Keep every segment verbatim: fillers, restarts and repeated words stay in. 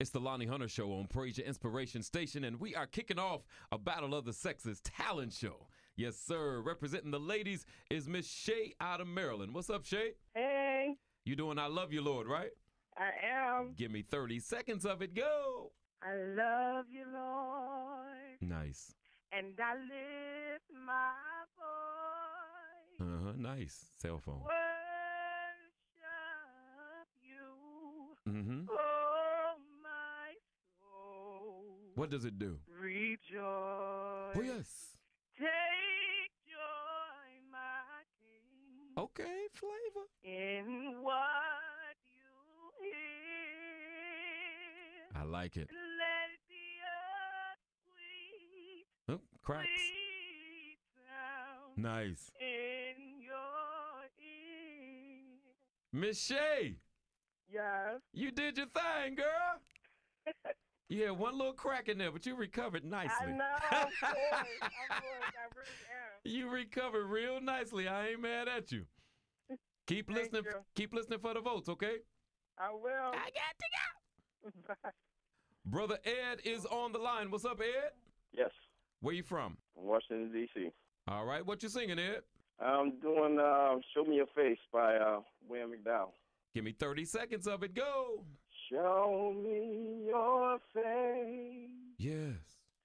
It's the Lonnie Hunter Show on Praise Your Inspiration Station, and we are kicking off a Battle of the Sexes talent show. Yes, sir. Representing the ladies is Miss Shay out of Maryland. What's up, Shay? Hey, You doing I Love You, Lord, right? I am. Give me thirty seconds of it. Go. I love you, Lord, Nice. and I lift my voice. Uh-huh. Nice. Cell phone. Worship you, Mm-hmm. oh my soul. What does it do? Rejoice. Oh, yes. Take joy, my King, Okay, flavor. in what you hear. I like it. Let it be a sweet, Oh, cracks. sweet sound Nice. in your ear. Miss Shay, Yes. you did your thing, girl. You had one little crack in there, but you recovered nicely. I know, of course, of course, I really am. You recovered real nicely. I ain't mad at you. Keep Thank listening. you. Keep listening for the votes, okay? I will. I got to go. Bye. Brother Ed is on the line. What's up, Ed? Yes, Where you from? from Washington, D C All right, what you singing, Ed? I'm doing uh, Show Me Your Face by uh, William McDowell. Give me thirty seconds of it. Go. Show me your face. Yes.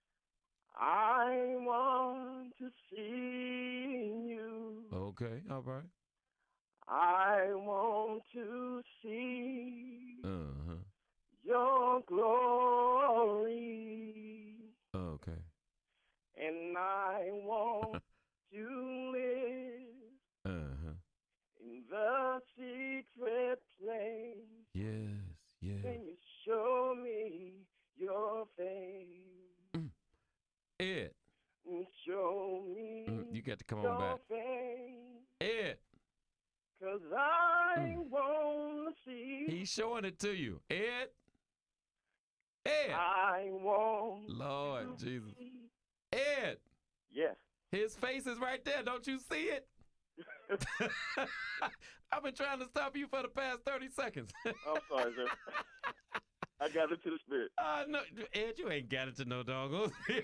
I want to see you. Okay. All right. I want to see Uh-huh. your glory. Okay. And I want to live Uh-huh. in the secret place. Yes. Yes. Can you show me your face? Ed, Show me mm, you got to come on your back. face. Ed, Cause I Mm. wanna see. he's showing it to you. Ed. Ed. I want Lord to Jesus. see. Ed. Yes. His face is right there. Don't you see it? I've been trying to stop you for the past thirty seconds. I'm sorry, sir. I got into the spirit. Uh, no, Ed, you ain't got it to no doggone spirit.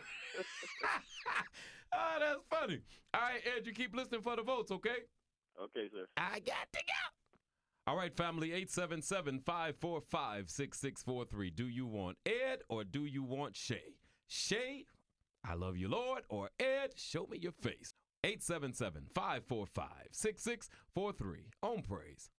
Oh, that's funny. All right, Ed, you keep listening for the votes, okay? Okay, sir. I got to go. All right, family, eight seven seven, five four five, six six four three. Do you want Ed or do you want Shay? Shay, I love you, Lord, or Ed, show me your face. eight seven seven, five four five, six six four three. On Praise.